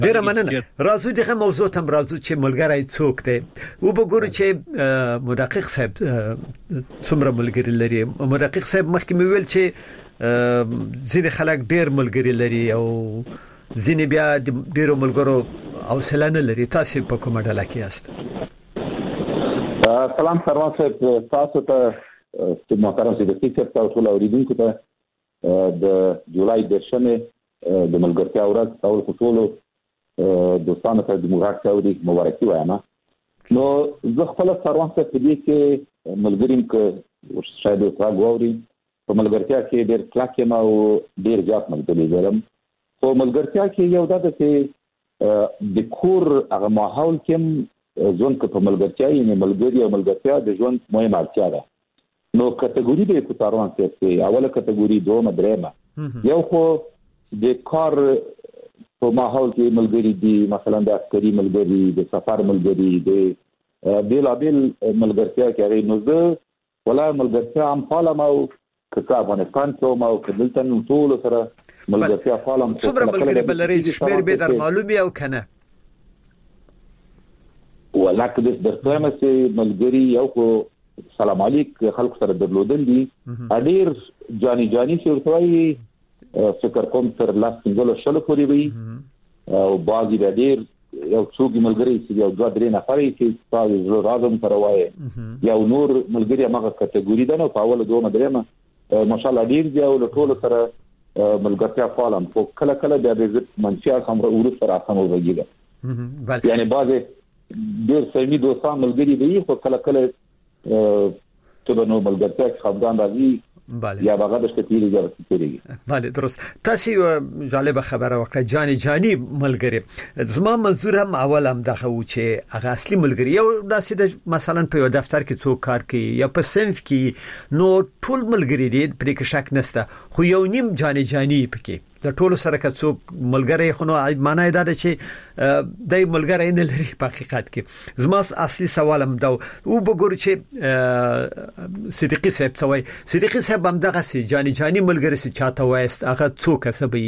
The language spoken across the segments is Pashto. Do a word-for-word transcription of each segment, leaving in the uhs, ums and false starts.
ډیره مننه. راځو دغه موضوع ته راځو چې ملګری څوک دی. و به ګورو چې مدقق صاحب څومره ملګری لري. مدقق صاحب مخکې مې ویل چې ځینې خلک ډیر ملګری لري او ځینې بیا ډیرو ملګرو حوصله نه لري. تاسو په کومه ډله کې یاست؟ سلام سروان صاحب، تاسو ته محترم صدیقي صاحب او ټول اوریدونکو ته د جولای دشمه د ملګرتیا ورځ او ټول دوستانو ته د مبارک اوري مبارکي وایم. نو زه خپل سروان صاحب دې کې ملګریم ک شاید تاسو غواړئ په ملګرتیا کې ډېر کلاکه ما او ډېر ځات ملګری لرم. په ملګرتیا کې یو د څه د کور هغه ماحول کې ځون کې په ملګرتیا یې ملګری او ملګرتیا د ژوند مهمه اړتیا ده. نو کټګوري به په تاروان کې اوله کټګوري دوه درېمه یو خو د کار په ماحول کې ملګری دي، مثلا د عسکري ملګری، د سفر ملګری، د بیلابل ملګرتیا کې هغه نو زه ولا ملګرتیا هم فعال او که افغانستان کې ما او کدلتن ټول سره ملګرتیا فعال هم څومره ملګری بلري شمیر به در معلومي او کنه ولکه د درته مې ملګری یو خو سلام علیک خلق سره درلودل دي اډیر جانی جانی شورتوي فکر کوم تر لاس څنګه شلو پوری وي او باغی د ډیر یو څوک ملګری چې یو دوه درې نفرې چې تاسو راځم پروای یو نور ملګری هغه کټګوري ده. نو په اول دوه درېمه ماشاءالله ډیر دی او ټول سره ملګرتیا فعالم خو کله کله د عزت منشیا هم ورو سره اسمو وګیږي. یعنی بعضه ډیر سمي دوستان ملګری دي خو کله کله ته نو ملګرتیا خفقان راځي یا باغه د شتیری جوړ کیږي. بله درست. تاسو جالب خبره وکړه جانی جانی ملګری. زما منظور هم اول هم دغه و چې هغه اصلي ملګری یو داسې د مثلا په یو دفتر کې څوک کار کوي یا په صنف کې نو ټول ملګری دي پرې کې شک نشته، خو یو نیم جانی جانی پکې د ټولو سره که څوک ملګری خو نو معنی دا ده چې دای ملګری نه لري په حقیقت کې. زما اصلي سوال هم دا او وګورئ چې صدیقي صاحب څوي صدیقي صاحب هم دغه سي جانی جانی ملګری سي چاته وایست هغه څوک سبي؟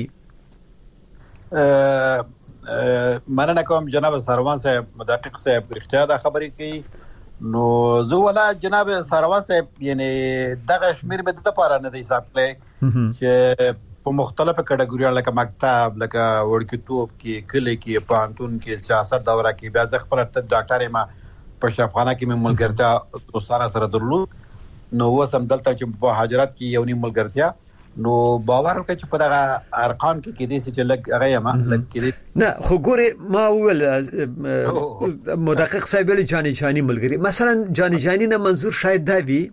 مننه کوم جناب سروان صاحب. مدقق صاحب اختیار دا خبرې کوي. نو زه ولا جناب سروان صاحب یعنی دغه شمیر به د لپاره نه دی حساب کړی چې په مختلفه کټګوریو لکه مکتب لکه ورکتوب کې کلی کې پانتون کې سیاست دوره کې بیا ځ خپل ډاکټر ما په شفاخانه کې مې ملګرتیا دوستانه سره درلود. نو وسم دلته چې په حاجرات کې یو نیم ملګرتیا. نو باور وکړئ چې په دغه ارقام کې کې دي چې لګ هغه ما لګ کې نه خو ګوره ما ول مدقق صاحب له جانی جانی ملګری مثلا جانی جانی نه منظور شاید دا وي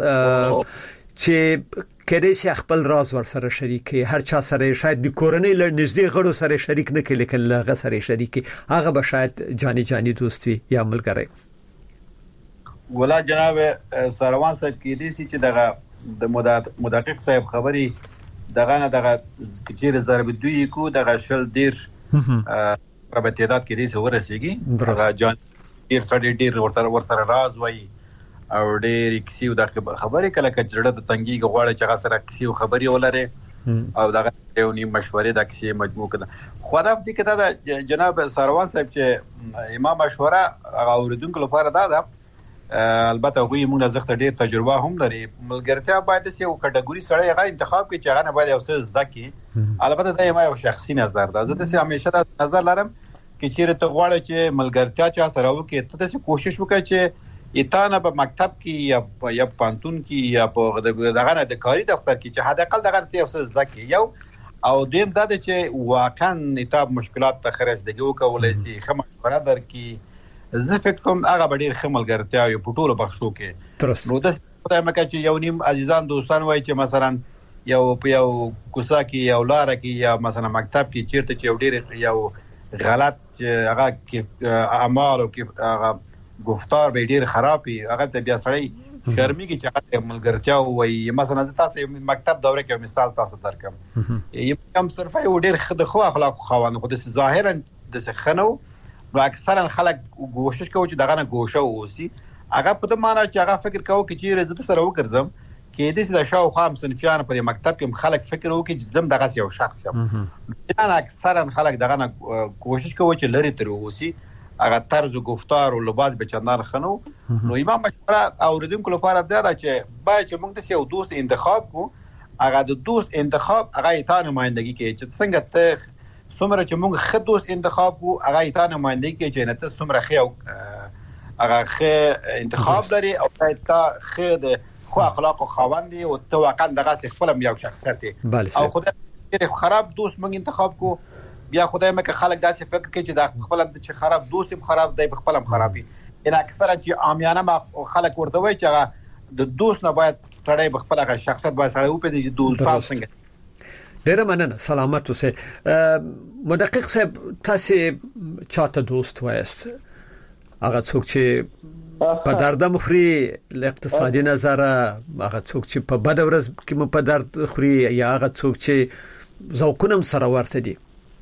چې کله چې خپل راز ور سره شریکي هر چا سره شاید د کورنۍ لړ نږدې غړو سره شریک نه کړي کله هغه سره شریکي هغه به شاید جانی جانی دوستي یا ملګری. ولا جناب سروان صاحب کې دي چې دغه د مدقق صاحب خبري دغه نه دغه کچیر ضرب دوی کو دغه شل دیر په تعداد کې دي چې ورسېږي دغه جان ډیر سړي ډیر ورته ور سره راز وایي او ډېر کسی د خبرې کله کجړه د تنګي غواړي چې هغه سره کسی خبري ولري او دغه یو نیم مشورې د کسی مجموع کړه. خو دا د کته د جناب سروان صاحب چې امام مشوره هغه اوریدونکو لپاره دا ده. البته غوي موږ زغته ډېر تجربه هم لري. ملګرتیا باید چې یو کټګوري سره هغه انتخاب کړي چې هغه نه باید یو څه زده کړي. البته دا یو شخصي نظر ده. زه د همیشه د نظر لرم چې چیرې ته غواړې چې ملګرتیا چا سره وکړي ته څه کوشش وکړي چې ایتانه په مکتب کې یا یا پانتون کې یا په دغه نه د کاری دفتر کې چې حد اقل دغه ته اوسه زده کې یو او دیم دا چې واقعا نتاب مشکلات ته خرڅدګي وکولای شي خمه مشوره در کې زه فکر کوم هغه ډیر خملګرتیا یو پټولو بخښو کې. نو د څه مکه چې یو نیم عزیزان دوستان وای چې مثلا یو په یو کوڅه کې یو لار کې یا مثلا مکتب کې چیرته چې یو ډیر یو غلط هغه کې اعمال او کې هغه گفتار به ډیر خرابي هغه ته بیا سړی شرمېږي چې هغه ملګرتیا وایي. مثلا زه تاسو مکتب دوره کې مثال تاسو درکم یم کم صرف یو ډیر خد خو اخلاق خوانه خو د ظاهرا د خنو نو اکثرا خلک کوشش کوي چې دغه نه ګوشه اوسي. هغه په دې معنی چې هغه فکر کوي چې زه سره وګرځم کې د سې شاو خام صنفیان په مکتب کې خلک فکر وکړي چې زم دغه یو شخص یم. نه اکثرا خلک دغه نه کوشش کوي چې لري تر اوسي هغه طرز او گفتار او لباس به چندان خنو. نو امام مشوره اوریدونکو لپاره دا ده چې باید چې موږ د یو دوست انتخاب کو، هغه د دوست انتخاب هغه ایتان نمائندگی کوي چې څنګه ته څومره چې موږ خد دوست انتخاب کو هغه ایتان نمائندگی کوي چې نه ته څومره خو هغه خ انتخاب لري او ته خد خو اخلاق او خواندي او ته واقعا دغه خپل یو شخصیت او خدای خراب دوست موږ انتخاب کو بیا خدای مکه خلک داسې فکر کوي چې د خپل چې خراب دوست هم خراب دی خپل هم خرابي. ان اکثرا چې عامیانه خلک ورته وایي چې هغه د دوست نه باید سړی خپل هغه شخصیت باید سړی وپېژني چې دوست پام څنګه. ډیره مننه، سلامت اوسئ. مدقق صاحب تاسو چاته دوست وایست؟ هغه څوک چې په درد مخري له اقتصادي نظر، هغه څوک چې په بد ورځ کې مو په درد خوري، یا هغه څوک چې ذوقونه سره ورته دي؟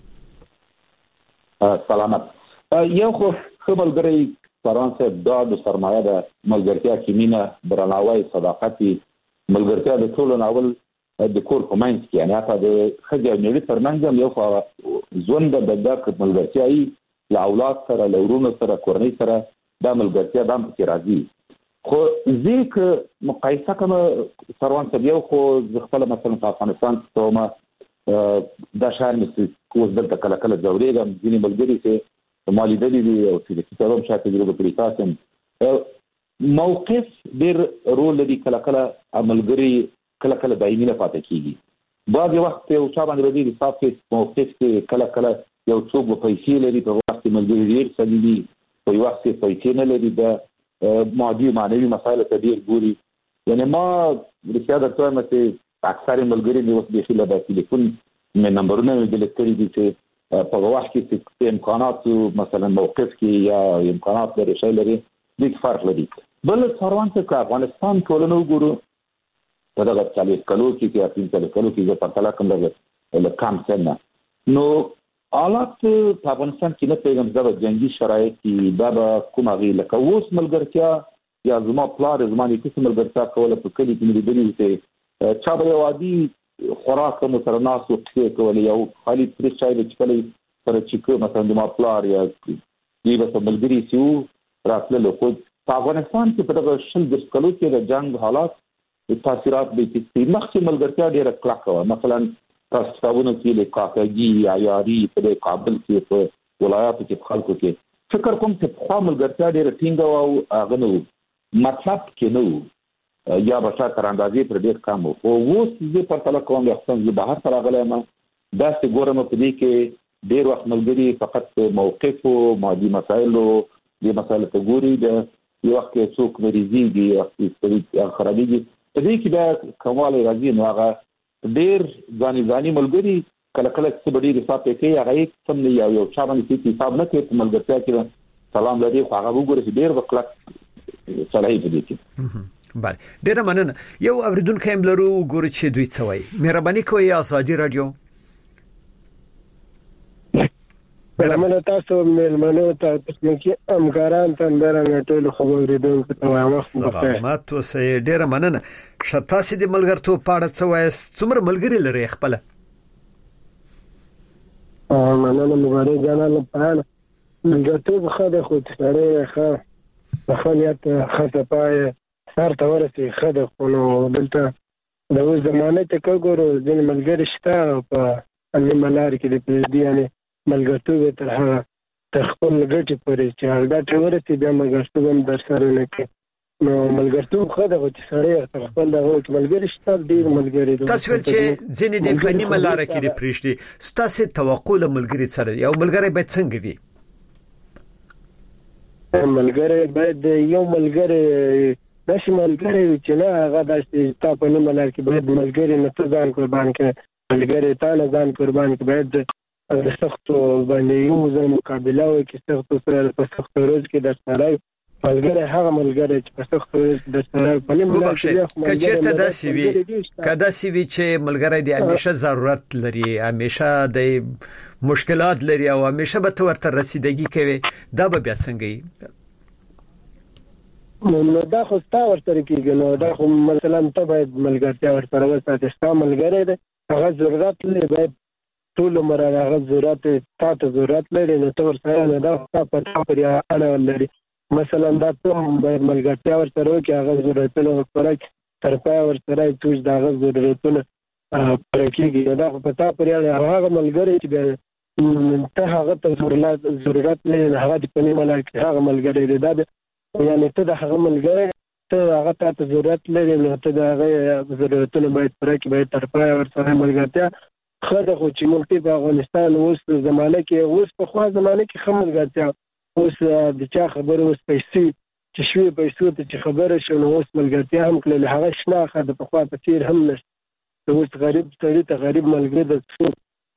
سلامت. یو خو خپلګری فرانسې د سرمایه د ملګرتیا کې مینه، درناوی، صداقت، ملګرتیا د ټولو ناول د کور په منځ کې، یعنی هغه د خځې او مېړه ترمنځ یو خو ژوند د دغه ملګرتیا ای له اولاد سره، له ورونو سره، کورنۍ سره د ملګرتیا د هم کې راځي. خو ځکه مقایسه کوم سروان یو خو خپل مثلا په افغانستان کې دا شهر مې کوز دلته کله کله ځورېږم، ځینې ملګري چې مالي دلی دي او چې کتابم شاته تجربه کړی تاسو موقف ډېر رول لري. کله کله ملګري کله کله دایمي نه پاتې کیږي. بعض وخت یو چا باندې لري حساب کې موقف کې کله کله یو څوک په پیسې لري، په وخت کې ملګري ډېر سړي په وخت کې پیسې نه لري، د مادي معنوي مسایل ته ډېر ګوري. یعنی ما رښتیا درته وایم چې اکثر ملګري مې اوس بېخي له ټلیفون مې نمبرونه مې ډیلیټ کړي دي چې په وخت کې چې امکانات مثلا موقف کې یا امکانات لري شي لري د فرق لري. بل سروان ته افغانستان ټولنه وګورو په دغه چالیس کلو کې چې اته چالیس کلو کې په پرتله کوم دغه کم سن نو حالات په افغانستان کې نه پیغام زبر جنگي شرایط کې دا کومه غي لکه اوس ملګرتیا یا زما پلار زماني کې ملګرتیا کوله په کلی کې مې دلی چې چا به وادي خوراک مو سره ناس او څه کولای یو خالي پرې چای د چکلې سره چې مثلا د ما پلار یا دی به ملګری سیو راتللو. خو په افغانستان کې په دغه شل د کلو کې د جنگ حالات تاثیرات به چې مخکې ملګرتیا ډېره کلکه وه. مثلا تاسو تاسو کې له کاکاګي عیاري په کابل کې په ولایاتو کې خلکو کې فکر کوم چې خو ملګرتیا ډېره ټینګه او هغه نو مطلب کې نو یا بشا تر اندازې پر ډېر کم وو. خو اوس زه په تل کوم د خپل د بهر سره غلم دا څه ګورم په دې کې ډېر وخت ملګری فقط موقف او مادي مسایل او د مسایل ته ګوري. د یو وخت کې څوک مریضي دي او خرابېږي په دې کې دا کمال راځي. نو هغه ډېر ځاني ځاني ملګری کله کله څه بډې حساب کوي، هغه سم نه یو یو چا باندې حساب نه کوي په ملګرتیا کې سلام لري، خو هغه وګوري چې ډېر وکړه صلاحي په دې کې. بله ډیره مننه. یو اوریدونکو هم لرو ګوري چې دوی څه وایي. مهرباني کوئ آزادي رادیو. ملمنه تاسو ملمنه تاسو کې امکاران تندرنګ ټول خبرېدونکو ته وایم وخت بخیر. سلامات اوسئ. ډیره مننه. شتاسي د ملګرتوب په اړه څه وایي؟ څومره ملګري لري خپل؟ مننه مبارک جانانه په ملګرتوب خاله خو تخره ښه خلیت خاطه پای سر ته ورسي خده خو نو دلته د اوس زمانه ته وګورو ځینې ملګري شته په اني ملار کې د پردي یعنی ملګرتوب تر هغه تر خپل ګټې پورې چې هغه ګټه ورسي بیا ملګرتوب هم در سره نه کوي. نو ملګرتوب خده خو چې سړی تر خپل دغه ملګري شته ډېر ملګري دي. تاسو ول چې ځینې د پنی ملار کې د پرېشتي ستاسو توقع له ملګري سره یو ملګری باید څنګه وي؟ ملګری باید یو ملګری داسې ملګری چې نه هغه داسې تا په نه ملار کې باید ملګری نه ته ځان قربان کړې، ملګری تا نه ځان قربان کړې. باید د سختو باندې یو ځای مقابله وکړي، سختو سره په سختو ورځ کې در سره ملګری هغه ملګری چې په سختو ورځ کې در سره په نه ملار کې که چېرته داسې وي که داسې وي چې ملګری د همیشه ضرورت لري، همیشه د مشکلات لري او همیشه به ته ورته رسیدګي کوي، دا به بیا څنګه وي؟ نو دا خو ستا ورسره کېږي نو دا خو مثلا ته باید ملګرتیا ورسره وساتې ستا ملګری دی هغه ضرورت لري باید ټول عمر هغه ضرورت تا ته ضرورت لري نو ته ورسره نه دا ستا په تا پورې اړه لري مثلا دا ته هم باید ملګرتیا ورسره وکړي هغه ضرورتونه ورسره تر پایه ورسره توش د هغه ضرورتونه پوره کېږي دا خو په تا پورې اړه هغه ملګری چې بیا ته هغه ته ضرورت لري هغه دې په نیمه لار کې هغه ملګری دی دا یعنی ته د هغه ملګری ته هغه ته ضرورت لري نو ته د هغه ضرورتونه باید پوره کړي باید تر پایه ورسره ملګرتیا ښه ده خو چې موږ په افغانستان اوس په زمانه کې اوس په خوا زمانه کې ښه ملګرتیا اوس د چا خبره اوس پیسې چې شوې پیسو ته چې خبره شو نو اوس ملګرتیا هم کړل هغه شنه ښه د پخوا په څېر هم نشته اوس غریب سړي ته غریب ملګری د څوک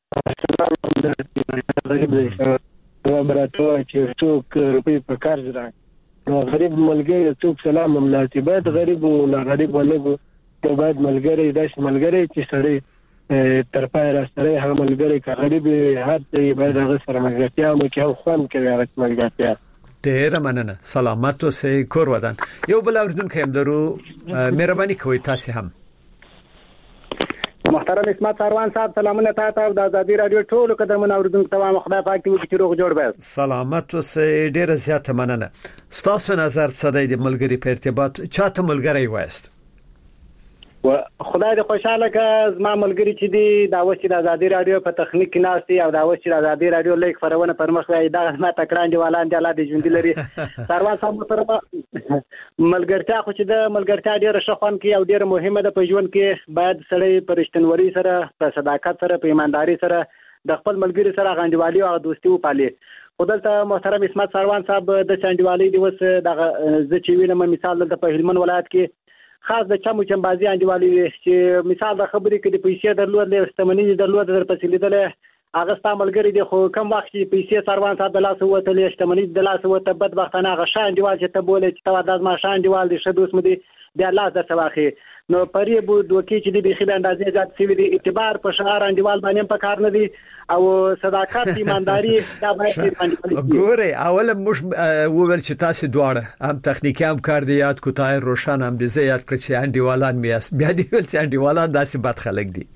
غریب دی خبره ته وایي چې څوک روپۍ په قرض راکړي نو غریب ملګری څوک سلام هم ناسي باید غریب و نه غریب ولګو نو باید ملګری داسې ملګری چې سړی تر پای را سره هغه ملګری که غریب هر څه باید هغه سره ملګرتیا مو کې او خوند کوي هغه ملګرتیا ډېره مننه سلامت اوسئ کور ودان یو بل اوریدونکی هم لرو مهرباني کوئ تاسو هم محترم اسمت سروان صاحب سلامونه تاسو ته د ازادي رادیو ټولو قدرمن اوریدونکو ته خدای پاک دې وکړي چې روغ جوړ به سلامت اوسئ ډېره زیاته مننه ستاسو نظر څه دی د ملګری په ارتباط چاته ملګری وایست و خدای دې خوشاله کړه زما ملګری چې دی دا وشي د ازادي رادیو په تخنیک کې ناشتي او دا وشي د ازادي رادیو لیک فرونه پر مخ وای دا ما تکړه دیوالان دی الله دې ژوند لري سروان صاحب سره ملګرتیا خو چې د ملګرتیا ډیره شخوان کې او ډیره مهمه ده په ژوند کې باید سړی پر رښتینولي سره په صداقت سره په ایمانداري سره د خپل ملګری سره غانډوالي او دوستي وپالي خدلته محترم اسمت سروان صاحب د چانډوالي دی وس د ز چې وینم مثال د په هلمند ولایت کې خاص د چمو چمبازي انډیوالي چې مثال د خبرې کې د پیسې درلود له استمنې درلود در پسې لیدل هغه ستا ملګری دی خو کم وخت چې پیسې سروان صاحب د لاس وته له استمنې د لاس وته بدبختانه هغه شان انډیوال چې ته بوله چې تا د ما شان انډیوال دی شدوس مدي د الله د سواخي نو پرې بو دوکي چې د بخیل اندازې ذات سی وی اعتبار په شعار انډیوال باندې په کار نه دی او صداقت ایمانداری دا باید باندې ګوره اول مش وول چې تاسو دواړه هم تخنیکی هم کار دی یاد کو طاهر روشن هم دې یاد کړ چې انډیوالان میاس بیا دی ول چې انډیوالان داسې بد خلک دي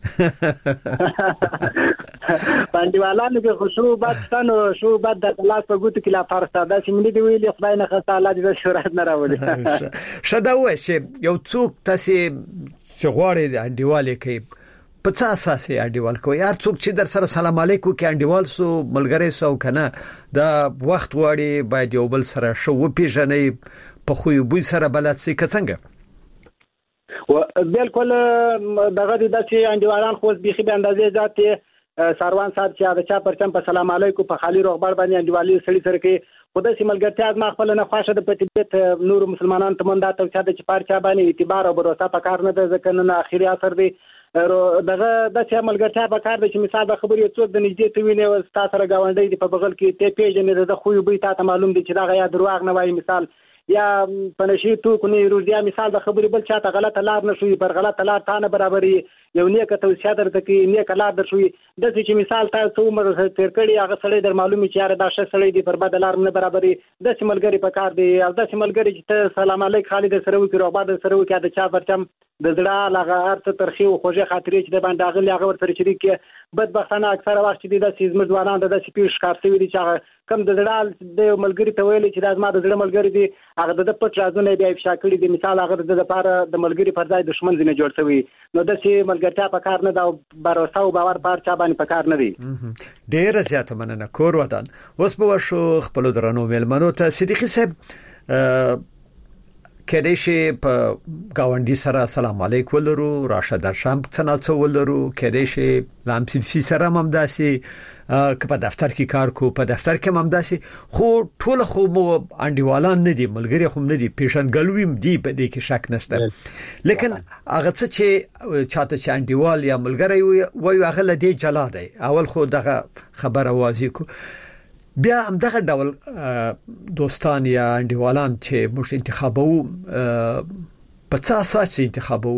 باندېوالانو کې خشوع بدستانو شو بد د لاس په ګوتو کې لا فرسته دا چې ملي دی ویلي خدای نه خسته الله دې شهرت نه راوړي شدا و چې یو څوک تاسو چې غواړي د انډیوالي کې په څه اساس یې انډیوال کوي هر څوک چې در سره سلام علیکم کې انډیوال سو ملګری سو کنه دا وخت واړي باید یو بل سره شو پیژنې په خو یو بل سره بلد سي څنګه و بالکل دغه د چې انډیوالان خو بيخي به اندازې ذات سروان صاحب چې هغه چا پرچم په سلام علیکم په خالي روغبر باندې انډیوالي سړي سره کې خدای سي ملګرتیا ما خپل نه خواشه د پټیت نور مسلمانان ته مونږ دا ته چې د چپار چا باندې اعتبار او باور په کار نه ده ځکه نه اخیری اثر دی دغه د چې ملګرتیا په کار د چې مثال د خبرې څوک د نږدې ته ویني او تاسو سره گاونډي دی په بغل کې ته پیژنې د خو به تاسو معلوم دي چې دا غیا دروغ نه وایي مثال یا پنشي تو کو نه روزیا مثال د خبرې بل چاته غلطه لار نشوي پر غلطه لار تانه برابرې یو نیکه توصیه درته کې نیکه لار درشوي د چې مثال تاسو عمر تیر کړی هغه سړی در معلومي چې یاره دا ش سړی دی پر بد لار نه برابرې د سیملګری په کار دی او د سیملګری چې سلام علیک خالد سره وکړو روغبا د سره وکړه د چا پرچم د زړه لغه ارته ترخی او خوږه خاطرې چې د باندې اغلی هغه ورته شریک کې بدبختانه اکثره وخت چې د سیزم ځوانان د سپیش کارته ویلي چې کم د زړه د ملګری ته ویلي چې د ما د زړه ملګری دی هغه د پټ رازونه بیا افشا کړی دی مثال هغه د لپاره د ملګری پر ځای دښمن زنه جوړ شوی نو د سي ملګرتیا په کار نه دا باور او باور پر چا باندې په کار نه دی ډېر زیات مننه کور ودان اوس په شو خپل درنو ملمنو ته صدیقي صاحب کله چې په گاونډي سره سلام علیکم ولرو راشد شام څنګه ولرو کله چې لامسي سره ممداسي که په دفتر کې کار کو په دفتر کې ممداسي خو ټول خو مو انډیوالان نه دي ملګری خو نه دي پیشنګلویم دي په دې کې شک نشته لیکن هغه څه چې چاته چې انډیوال یا ملګری وي هغه له دې جلا دی اول خو دغه خبره واضح کو بیا هم دغه ډول دوستان یا انډیوالان چې موږ انتخابو په څه اساس انتخابو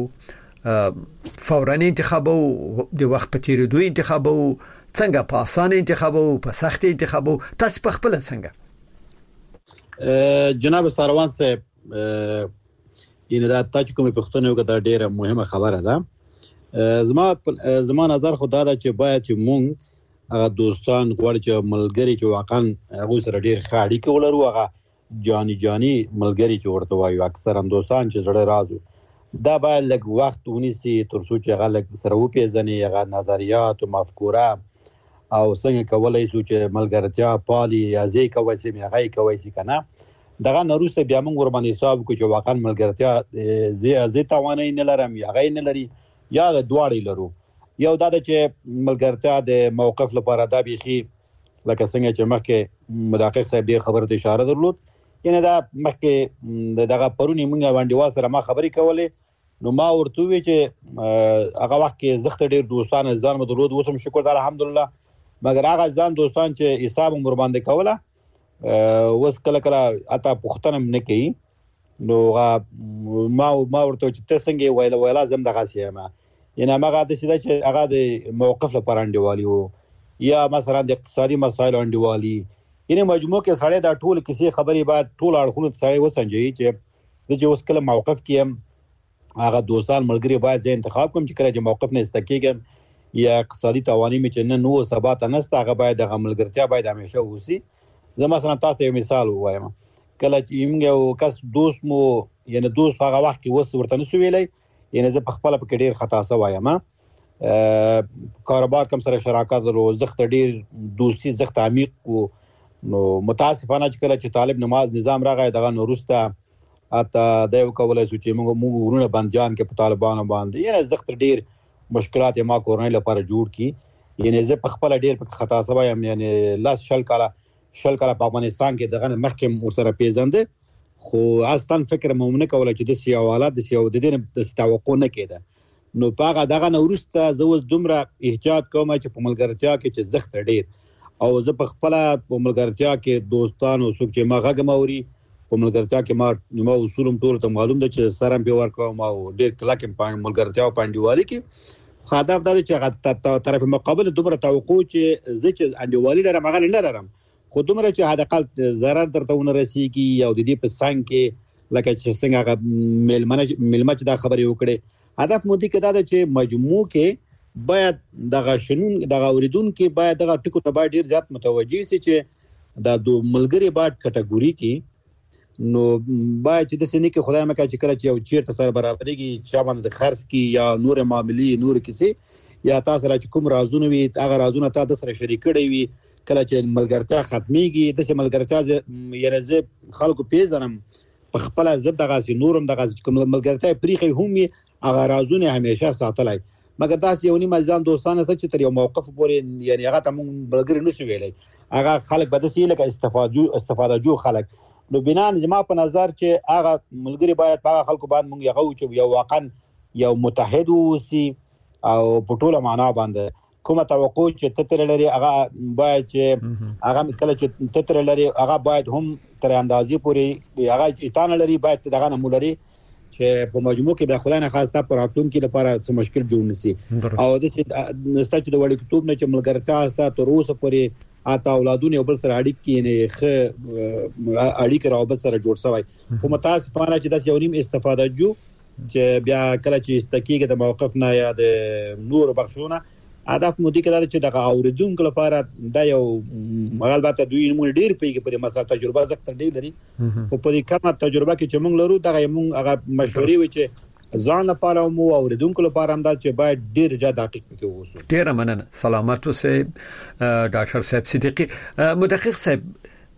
فوراني انتخابو د وخت په تیریدو انتخابو څنګه په اسانه انتخابو په سخت انتخابو تاسو په خپل څنګه جناب سروان صاحب ینه دا تاسو کومه پښتنه یو دا ډیره مهمه خبره ده. زما زما نظر خو دا ده چې باید چې مونږ هغه دوستان غواړي چې ملګری چې واقعا هغه سره ډیر ښه اړیکه ولرو، هغه جانی جانی ملګری چې ورته وایو اکثرا دوستان چې زړه رازو، دا باید لږ وخت ونیسي تر څو چې هغه لږ سره وپېژني، هغه نظریات او مفکوره او څنګه کولای شو چې ملګرتیا پالي یا ځای کوي سي هغه کوي سي کنه. دغه نروسته بیا موږ ور باندې حساب کو چې واقعا ملګرتیا زی زی توانای نه لرم یا غي نه لري یا د دواړي لرو. یو دا چې ملګرتیا د موقف لپاره دا بيخي لکه څنګه چې مخکې مدقق صاحب ډیر خبره ته اشاره درلود، یعنی دا مخکې دغه پرونی موږ باندې سره ما خبرې کولې، نو ما ورته وی چې هغه وخت کې زخت ډیر دوستان ځان مو درلود، وسم شکر د الحمدلله، مګر هغه ځان دوستان چې حساب مور باندې کوله وس کله کله اته پښتنه نه کوي، نو ما ما ورته چې ته څنګه ویل ویل لازم دغه سیمه، یعنی هغه د سیده چې هغه د موقف لپاره انډیوالي وو یا مثلا د اقتصادي مسایل انډیوالي، یعنی مجموع کې سړی دا ټول کیسې خبرې بعد ټول اړخونه سړی وسنجي چې د چې اوس کله موقف کې هغه دوستان ملګری باید ځای انتخاب کوم چې کله چې موقف نه استکیږم یا اقتصادي توانی می چې نه نو ثبات نهسته، هغه باید د ملګرتیا باید همیشه وسی. زه مثلا تاسو ته مثال وایم، کله چې یو کس دوست مو یعنی دوست هغه وخت کې وس ورته نسو ویلای، یعنی زه په خپل په ډیر خطا سو وایم، کاروبار کوم سره شراکت ورو زخت ډیر دوستي زخت عمیق کو، نو متاسفانه چې کله چې طالب نماز نظام راغی دغه نورسته اته د یو کولای سو چې موږ موږ ورونه بندجان کې په طالبانو باندې یعنی زخت ډیر مشکلات ما کورنۍ لپاره جوړ کی، یعنی زه په خپل ډیر په خطا سو وایم، یعنی لاس شل کاله شل کاله په افغانستان کې دغه محکم ورسره پیژنده، خو اصلا فکر مونږ نه کوله چې د سیاو حالات د سیاو د دین د توقع نه کېده، نو پاغه دغه نورسته زو دومره احتیاط کوم چې په ملګرتیا کې چې زخت ډیر، او زه په خپل په ملګرتیا کې دوستانو څوک چې ما غږ موري په ملګرتیا کې ما ما اصولم ټول ته معلوم ده چې سره به ورکوم او ډیر کلک په ملګرتیا او پاندیوالي کې خاطر دا چې هغه طرف مقابل دومره توقع چې زه چې انډیوالي لرم هغه نه لرم، خو دومره چې حداقل ضرر درته ونه رسیږي او د دې په څنګ کې لکه چې څنګه هغه ملمنه ملمچ دا خبرې وکړي، هدف مو دې کې دا ده چې مجموع کې باید دغه شنون دغه اوریدونکو باید دغه ټکو ته باید ډیر زیات متوجي سي چې دا د ملګری باید کټګوري کې، نو باید چې د سنې کې خدای مکه چې کله چې یو چیرته سره برابرېږي چې باندې خرڅ کی یا نور معاملې نور کیسه یا تاسو را چې کوم رازونه وي هغه رازونه تاسو سره شریک کړي وي، کله چې ملګرتیا ختميږي د سه ملګرتیا یره زه خلکو پیژنم په خپل زب دغه سي نورم دغه کوم ملګرتیا پریخي هم هغه رازونه همیشه ساتلای، مګر تاسو یو نیمه ځان دوستانه چې تر یو موقف پورې یعنی هغه ته مونږ بلګری نشو ویلای، هغه خلک به د سې لکه استفاده استفاده جو خلک، نو بنا زما په نظر چې هغه ملګری باید په خلکو باندې مونږ یو چې یو واقعا یو متحد وسی او په ټوله معنا باندې کومه توقع چې تتر لري هغه باید چې هغه کله چې تتر لري هغه باید هم تر اندازې پورې هغه چې تان لري باید دغه نه مولري چې په مجموع کې د خلانه خاصه پر راتلونکو لپاره څه مشکل جوړ نشي، او د ستاسو د وړي کتاب نه چې ملګرتیا استا تر اوسه پورې اته اولادونه بل سره اړیکې نه خ اړیکې راوبل سره جوړ شوی، خو متاسفانه چې د یو نیم استفاده جو چې بیا کله چې استکیګه د موقف نه یا د نور بخښونه هدف مو دي کړه چې د اوریدونکو لپاره دا یو البته دوی موږ ډیر پیګه په مسله تجربه زکت ډیر لري، خو په دې کومه تجربه کې چې موږ لرو دا موږ هغه مشورې وي چې ځان لپاره مو اوریدونکو لپاره هم دا چې باید ډیر زیات دقیق پکې ووسو. ډیر مننه سلامت اوسئ ډاکټر صاحب صدیقی. مدقق صاحب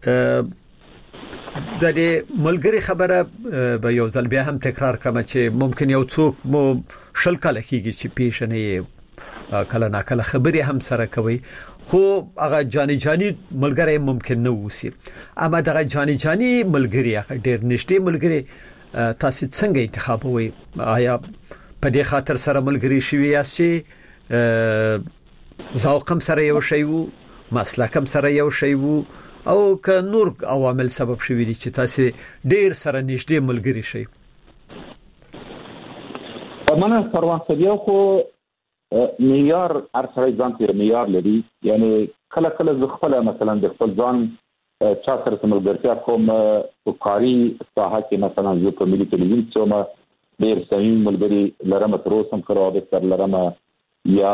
د دې ملګری خبره به یو ځل بیا هم تکرار کړم چې ممکن یو څوک مو شل کال کېږي چې پیښ نه کله نا کله خبري هم سره کوي، خو هغه جاني جاني ملګری ممکن نه وسی، اما دغه جاني جاني ملګری هغه ډیر نشته ملګری تاسو څنګه انتخابوي؟ آیا په دې خاطر سره ملګری شوي یاستئ ذوقم سره یو شی وو مسلکم سره یو شی وو او که نور عوامل سبب شوي دي چې تاسو ډیر سره نشته ملګری شي؟ منه سروان سبیو خو معیار هر سړی ځان ته معیار لري، یعنی کله کله ز خپل مثلا د خپل ځان چا سره ملګرتیا کوم په کاری ساحه کې مثلا یو په ملي ټلویزیون څوم ډېر صحیح ملګری لرم تر اوسه هم کړو د لرم یا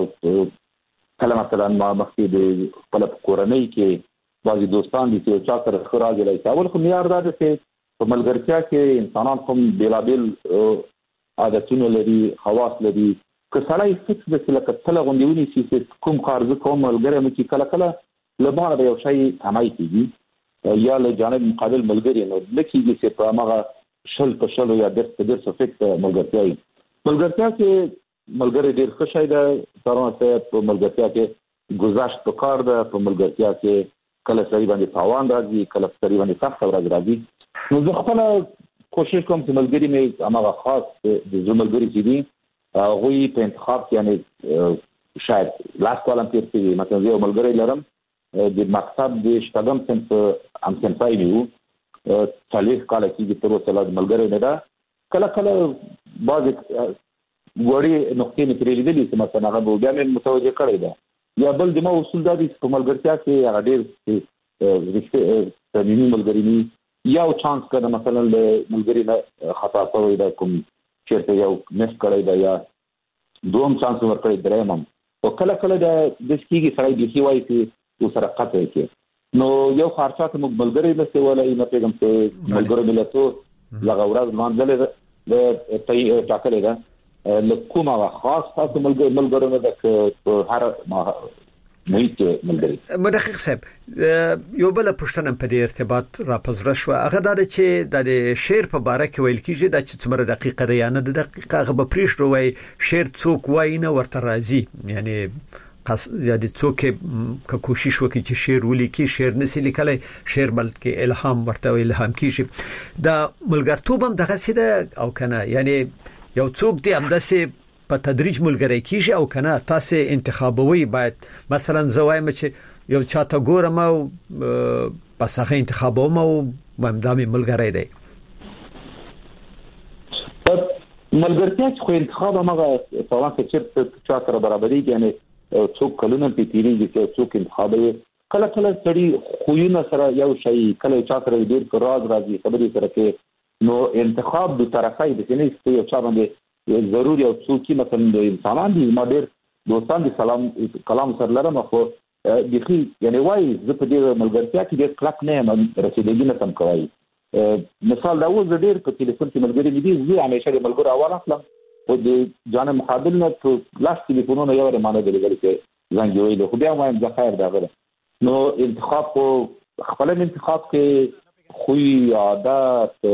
کله مثلا ما مخکې د خپل کورنۍ کې بعضي دوستان دي چې چا سره خراج لای اول خو معیار دا دی چې په ملګرتیا کې انسانان کوم بیلابل عادتونه لري خواص لري که سړی فکس د سلکه تل غونډونی چې کوم کارز کوم ملګری مې کله کله لمانه به یو شی همای کیږي یا له جانب مقابل ملګری نو لکهږي چې په هغه شل په شل یا درس په درس فکس ملګرتیا ملګرتیا کې ملګری ډیر ښه شی ده سره په ملګرتیا کې گذاشت په کار ده په ملګرتیا کې کله سړي باندې تاوان راځي کله سړي باندې سخت ورځ راځي نو زه خپل کوشش کوم چې ملګری مې هغه خاص د زو ملګری چې دي هغه په انتخاب کې یعنی شاید لاس کولم تیر مثلا یو ملګری لرم د مکتب د شتګم سنت ام سنتای نیو تاریخ کال کې د تر اوسه ملګری نه ده کله کله بعض وړي نقطې نه پرې لیدلې چې مثلا هغه بیا مې متوجه کړی ده یا بل د ما اصول دا دي په ملګرتیا کې هغه ډېر رښتې صمیمي ملګری ني یا چانس کړه مثلا د ملګری نه خطا شوی دا کوم چیرته یو مس کړی دا یا دوم چانس ورکړی درېم او کله کله د دسکیږي سړی د سی وای چې سره قطع کې نو یو خارچات ملګری د څه ولای نه پیغام ته ملګری ملته لغه ورځ مانځل د ټای ټاکلې ده لکومه خاص تاسو ملګری ملګری نه د هر محیط ملګری مدقق صاحب یو بل پښتنه په دې ارتباط را پزره شو هغه د چې د شعر په باره کې ویل کیږي د چې څومره دقیقه ده یا نه د دقیقه هغه په پریښ وروي شعر څوک وای نه ورته راځي یعنی قص یا د څوک که کوشش وکړي چې شعر ولیکي شعر نسی لیکلای شعر بلکې الهام ورته الهام کیږي د ملګرتوب هم دغه سیده او کنه یعنی یو څوک دی هم داسې په تدریج ملګری کیږي او کنه تاسو انتخابوي باید مثلا زوایم چې یو چاته ګورم او پس هغه انتخابوم او ممدامي ملګری دی ملګرتیا خو انتخاب هغه سوال چې چا سره برابرۍ یعنی څوک کلونه په تیریږي چې څوک انتخابوي کله کله سړي خوونه سره یو شی کله چا سره ډیر راز راځي خبرې سره کې نو انتخاب د طرفای د نه ست یو چا باندې ضروري او څوک مثلا د انسانان دي ما ډیر دوستان دي سلام کلام سره لرم خو دغه یعنی وای زه په دې ملګرتیا کې ډیر کلک نه یم رسیدګي نه تم کوي مثال دا و زه ډیر په ټلیفون کې ملګری دي زه همیشه د ملګرو اول اخلم او د جانب مقابل نه په لاس ټلیفونونه یو رمانه دلګل کې زنګ ویل خو بیا وایم د خیر دا غره نو انتخاب کو خپل انتخاب کې خوې عادت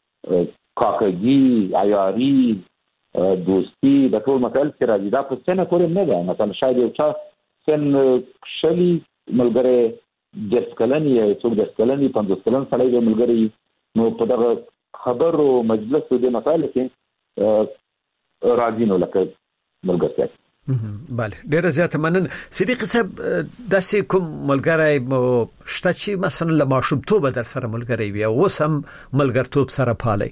کاکګي عیاري دوستی د ټول مسائل کې راځي دا په څنګه کولم نه ده مثلا شاید یو چا سن شلی ملګری د سکلنی یا څو د سکلنی پنځه سکلن سره یو ملګری نو په دغه خبرو مجلس د مسائل کې راځي نو لکه ملګرتیا بله ډیره زیاته مننه صدیق صاحب داسې کوم ملګری مو شته چې مثلا له ماشومتوبه در سره ملګری وي او اوس هم ملګرتوب سره پالي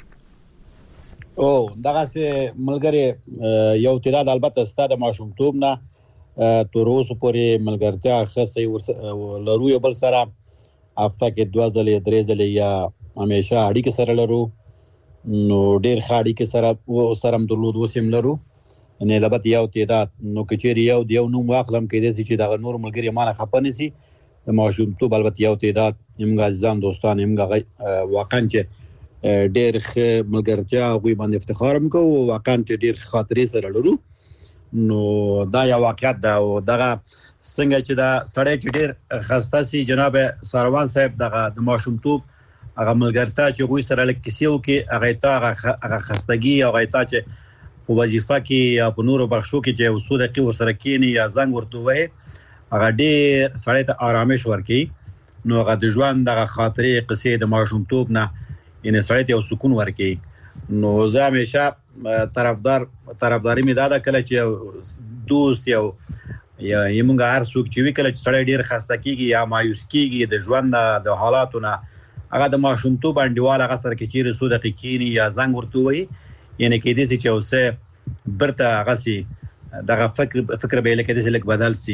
او دغه سه ملګری یو تعداد البته ستاسو د ماشومتوب نه تر اوسه پورې ملګرتیا خاصه لرو یو بل سره هفته کې دوه ځلې درې ځلې یا همیشه اړیکې سره لرو نو ډېر خاړي کې سره او سره هم درلود وسیم لرو نه لبد یو تعداد نو کچېری یو دیو نو واخلم کې دې چې دا نور ملګری مانه خپنه سي د ماشومتوب البته یو تعداد یمغه ځان دوستان یمغه واقعا چې ډېر ملګرتیا غوي باندې افتخار مکو واقعا چې ډېر خاطرې سره لرو نو دا یو واقعیت دا او دغه څنګه چې دا سړی چې ډېر خسته سي جناب سروان صاحب دغه د ماشومتوب هغه ملګرتا چې غوي سره لکسیو کې هغه تا هغه خستګي او هغه تا چې په وظیفه کې یا په نورو بخښو کې چې وسوده کې ورسره کېنی یا زنګ ورته وای هغه ډېر سړی ته آرامش ورکي نو هغه د ژوند دغه خاطرې قصې د ماشومتوب نه یعنی سړی ته یو سکون ورکي نو زه همیشه طرفدار طرفداري مې دا کله چې دوست یو یا یمونږ هر څوک چې وی کله چې سړی ډېر خسته کیږي یا مایوس کیږي د ژوند د حالاتونه هغه د ماشومتوب انډیوال هغه سره کې چیرې سوده کېنی یا زنګ ورته وای یعنی کې دې چې اوسه برته هغه سي دغه فکر فکر به لکه دې لک بدل سي